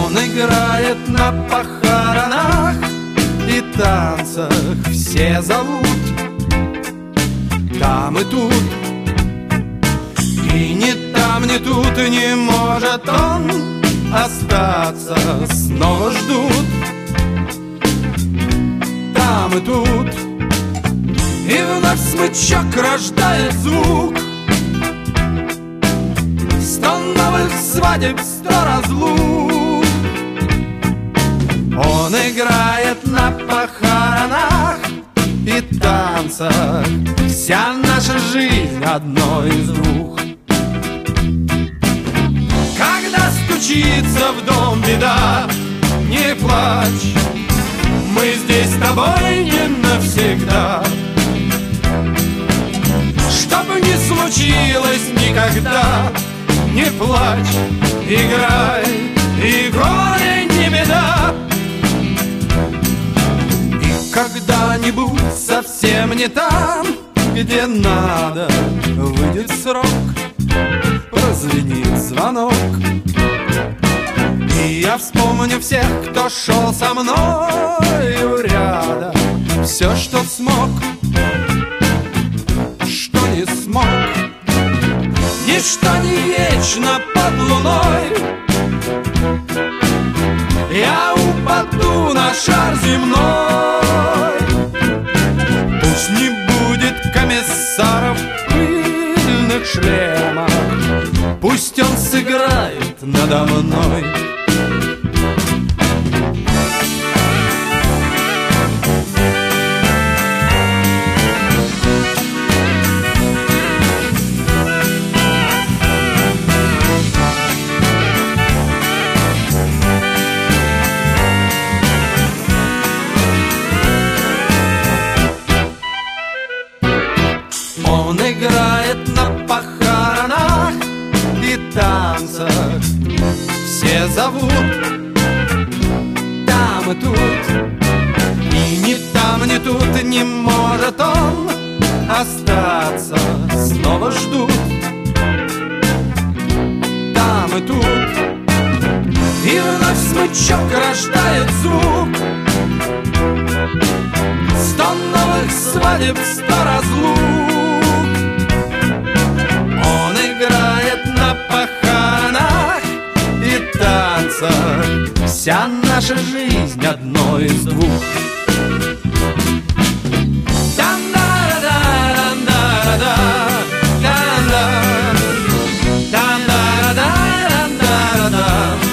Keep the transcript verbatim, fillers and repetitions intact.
Он играет на похоронах и танцах, все зовут там и тут. И ни там, ни тут не может он остаться, снова ждут там и тут. И вновь смычок рождает звук, сто новых свадеб, сто разлук. Он играет на похоронах и танцах, вся наша жизнь одно из двух. Когда стучится в дом беда, не плачь, мы здесь с тобой не навсегда. Что бы ни случилось никогда, не плачь, играй, и горе не беда. И когда-нибудь совсем не там, где надо, выйдет срок, прозвенит звонок, и я вспомню всех, кто шел со мною рядом, все, что смог, что не смог. Ничто не вечно под луной, я упаду на шар земной. Пусть не будет комиссаров в пыльных шлемах, пусть он сыграет надо мной. Он играет на похоронах и танцах, все зовут там и тут. И ни там, ни тут не может он остаться, снова ждут там и тут. И вновь смычок рождает звук, сто новых свадеб, сто разлук. Он играет на похоронах и танцах, вся наша жизнь одно из двух. Da